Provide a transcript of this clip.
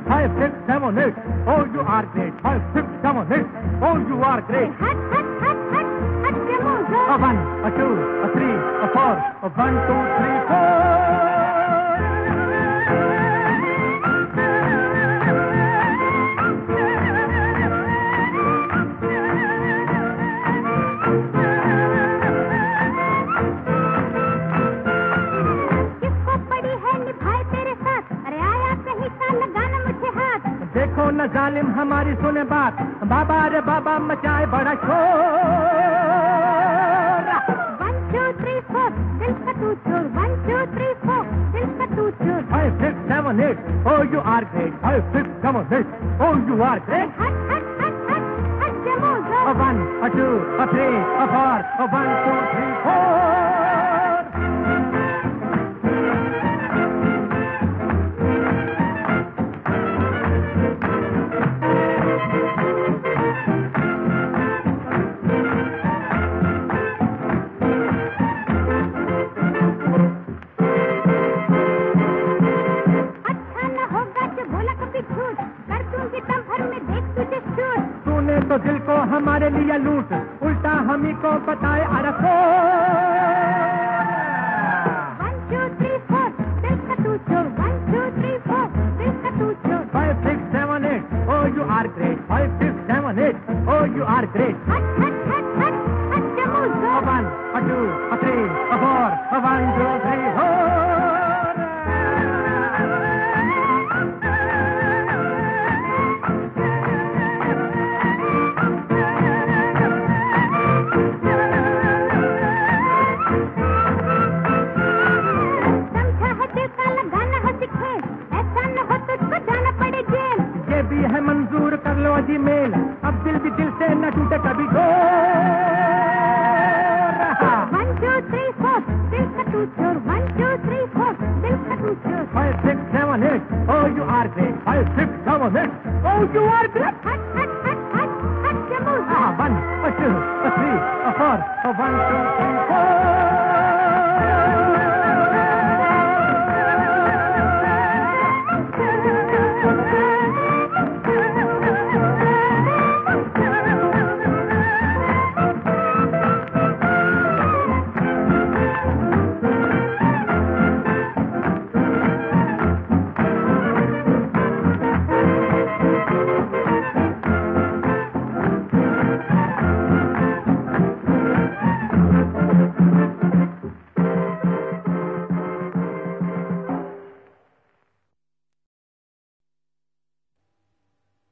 5, 6, 7, 8. Oh, you are great. 5, 6, 7, 8. Oh, you are great. Hut, A 1, a 2, a 3, a 4. A 1, 2, 3, 4. देखो न जालिम हमारी सुने बात, बाबा रे बाबा मचाए बड़ा शोर। 1, 2, 3, 4 दिल का तू चोर। 1, 2, 3, 4 दिल का तू चोर। 5, 6, 7, 8. Oh, you are great. 5, 6, 7, 8. Oh, you are great. Hut, A 1, a 2, a 3, a 4. A 1, 2, 3, 4. तो दिल को हमारे लिए लूट, उल्टा हम ही को बताए अरफो। 1, 2, 3, 4 दिल का तू चोर। 1, 2, 3, 4 दिल का तू चोर। 5, 6, 7, 8. Oh, you are great. 5, 6, 7, 8. Oh, you are great. Hut, जमूल A 1, a 2, a 3, a 4. A 1, 2, 3, 4. है मंजूर कर लो जी मेल, अब दिल भी दिल से न टूटे कभी दो। 1, 2, 3, 4 दिल का तू चोर। 1, 2, 3, 4 दिल का तू चोर। 5, 6, 7, 8. Oh, you are great. 5, 6, 7, 8. Oh, you are great. Hut, जमूल 1, a 2, a 3, a 4. A 1, 2, 3, 4.